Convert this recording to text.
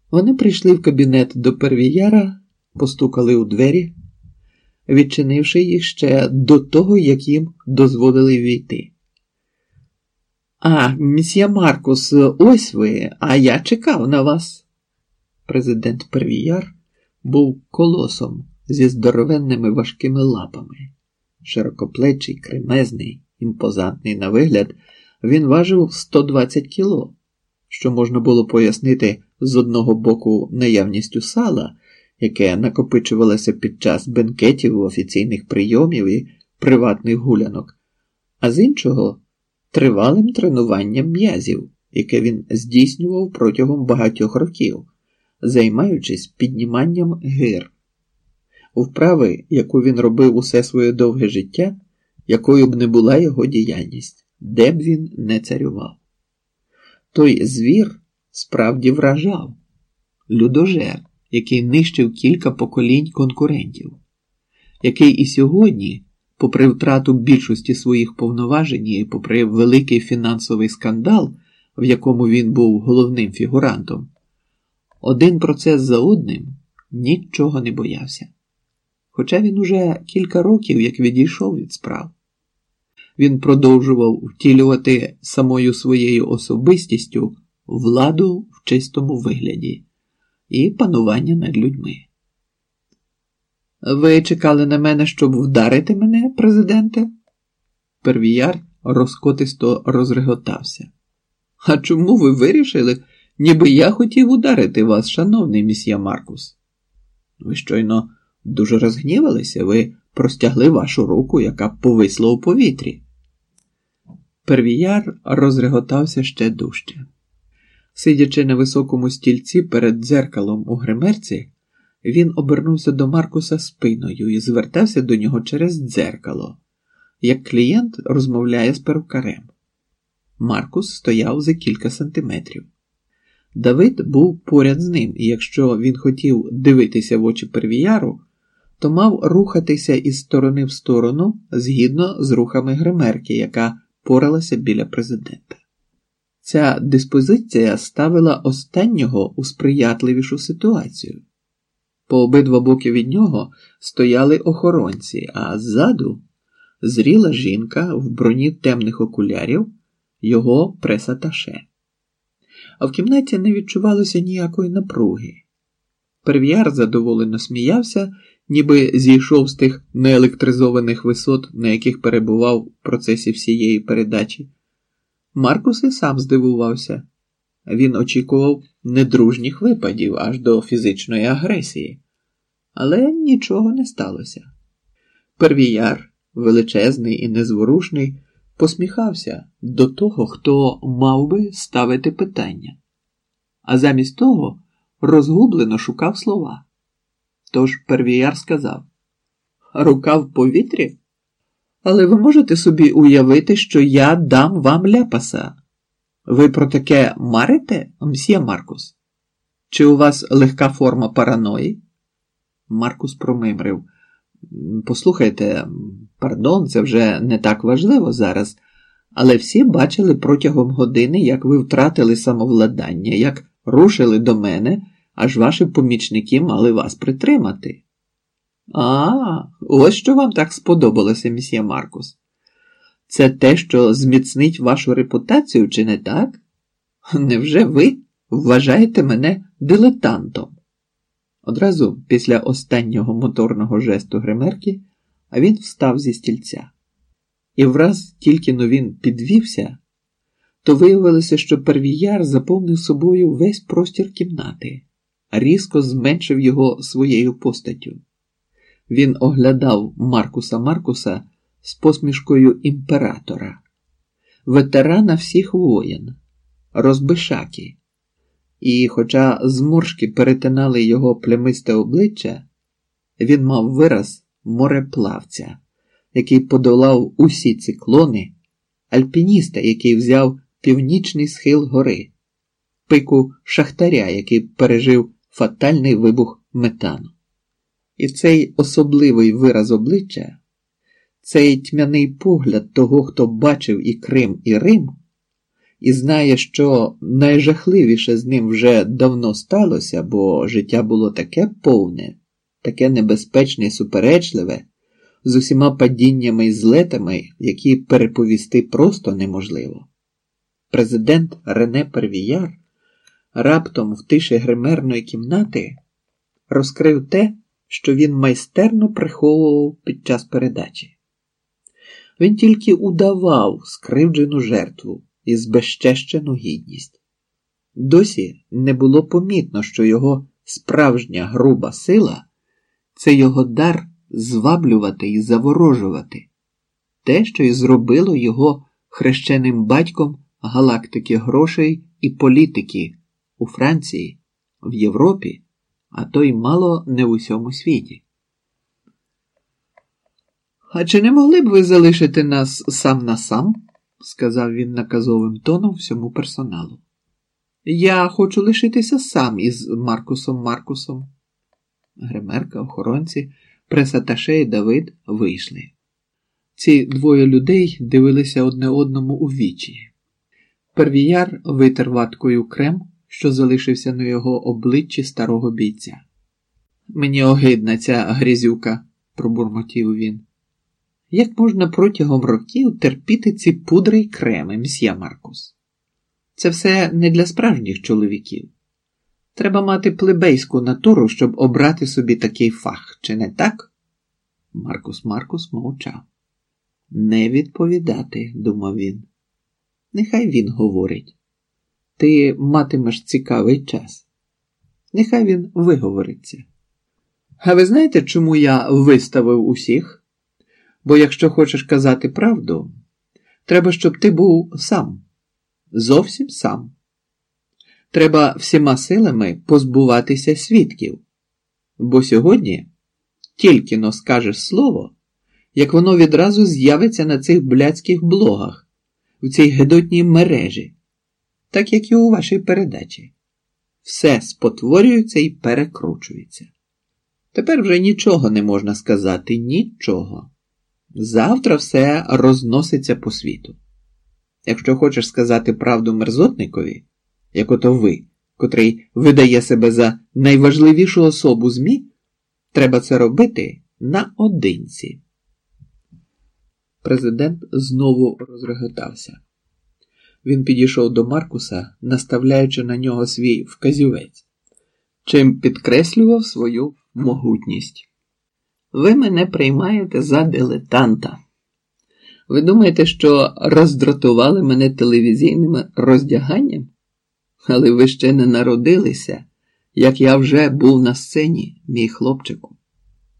Вони прийшли в кабінет до Первіяра, постукали у двері, відчинивши їх ще до того, як їм дозволили війти. «А, мсьє Маркус, ось ви, а я чекав на вас». Президент Первіяр був колосом зі здоровенними важкими лапами. Широкоплечий, кремезний, імпозантний на вигляд, він важив 120 кіло, що можна було пояснити з одного боку наявністю сала, яке накопичувалося під час бенкетів, офіційних прийомів і приватних гулянок, а з іншого – тривалим тренуванням м'язів, яке він здійснював протягом багатьох років, займаючись підніманням гир. Вправи, яку він робив усе своє довге життя, якою б не була його діяльність, де б він не царював. Той звір справді вражав. Людожер, який нищив кілька поколінь конкурентів, який і сьогодні, попри втрату більшості своїх повноважень і попри великий фінансовий скандал, в якому він був головним фігурантом, один процес за одним нічого не боявся. Хоча він уже кілька років як відійшов від справ. Він продовжував втілювати самою своєю особистістю владу в чистому вигляді і панування над людьми. «Ви чекали на мене, щоб вдарити мене, президенте?» Первіяр розкотисто розреготався. «А чому ви вирішили, ніби я хотів ударити вас, шановний мсьє Маркус? Ви щойно дуже розгнівалися, ви простягли вашу руку, яка повисла у повітрі». Первіяр розреготався ще дужче. Сидячи на високому стільці перед дзеркалом у гримерці, він обернувся до Маркуса спиною і звертався до нього через дзеркало, як клієнт розмовляє з перукарем. Маркус стояв за кілька сантиметрів. Давид був поряд з ним, і якщо він хотів дивитися в очі Первіяру, то мав рухатися із сторони в сторону згідно з рухами гримерки, яка поралася біля президента. Ця диспозиція ставила останнього у сприятливішу ситуацію. По обидва боки від нього стояли охоронці, а ззаду зріла жінка в броні темних окулярів, його прес-аташе. А в кімнаті не відчувалося ніякої напруги. Первіяр задоволено сміявся, ніби зійшов з тих неелектризованих висот, на яких перебував в процесі всієї передачі. Маркус і сам здивувався. Він очікував недружніх випадів аж до фізичної агресії. Але нічого не сталося. Первіяр, величезний і незворушний, посміхався до того, хто мав би ставити питання. А замість того розгублено шукав слова. Тож Первіяр сказав: «Рука в повітрі? Але ви можете собі уявити, що я дам вам ляпаса? Ви про таке марите, мсьє Маркус? Чи у вас легка форма параної?» Маркус промимрив: «Послухайте, пардон, це вже не так важливо зараз, але всі бачили протягом години, як ви втратили самовладання, як рушили до мене, аж ваші помічники мали вас притримати». «А, ось що вам так сподобалося, мсьє Маркус. Це те, що зміцнить вашу репутацію, чи не так? Невже ви вважаєте мене дилетантом?» Одразу після останнього моторного жесту гримерки він встав зі стільця. І враз тільки-но він підвівся, то виявилося, що Первіяр заповнив собою весь простір кімнати, різко зменшив його своєю постаттю. Він оглядав Маркуса з посмішкою імператора, ветерана всіх воєн, розбишаки. І хоча зморшки перетинали його плямисте обличчя, він мав вираз мореплавця, який подолав усі циклони, альпініста, який взяв північний схил гори, пику шахтаря, який пережив фатальний вибух метану. І цей особливий вираз обличчя, цей тьмяний погляд того, хто бачив і Крим, і Рим, і знає, що найжахливіше з ним вже давно сталося, бо життя було таке повне, таке небезпечне і суперечливе, з усіма падіннями і злетами, які переповісти просто неможливо. Президент Рене Первіяр раптом в тиші гримерної кімнати розкрив те, що він майстерно приховував під час передачі. Він тільки удавав скривджену жертву і збезчещену гідність. Досі не було помітно, що його справжня груба сила – це його дар зваблювати і заворожувати. Те, що і зробило його хрещеним батьком галактики грошей і політики у Франції, в Європі, а то й мало не в усьому світі. «А чи не могли б ви залишити нас сам на сам?» – сказав він наказовим тоном всьому персоналу. «Я хочу лишитися сам із Маркусом. Гримерка, охоронці, пресаташе і Давид вийшли. Ці двоє людей дивилися одне одному у вічі. Первіяр витер ваткою крем, що залишився на його обличчі старого бійця. «Мені огидна ця грязюка», – пробурмотів він. «Як можна протягом років терпіти ці пудри й креми, мсьє Маркус? Це все не для справжніх чоловіків. Треба мати плебейську натуру, щоб обрати собі такий фах, чи не так?» Маркус мовчав. «Не відповідати», – думав він. «Нехай він говорить. Ти матимеш цікавий час. Нехай він виговориться. А ви знаєте, чому я виставив усіх? Бо якщо хочеш казати правду, треба, щоб ти був сам. Зовсім сам. Треба всіма силами позбуватися свідків. Бо сьогодні тільки-но скажеш слово, як воно відразу з'явиться на цих блядських блогах, в цій гидотній мережі, так як і у вашій передачі. Все спотворюється і перекручується. Тепер вже нічого не можна сказати, нічого. Завтра все розноситься по світу. Якщо хочеш сказати правду мерзотникові, як ото ви, котрий видає себе за найважливішу особу ЗМІ, треба це робити наодинці. Президент знову розреготався. Він підійшов до Маркуса, наставляючи на нього свій вказівець, чим підкреслював свою могутність. «Ви мене приймаєте за дилетанта. Ви думаєте, що роздратували мене телевізійним роздяганням? Але ви ще не народилися, як я вже був на сцені, мій хлопчику.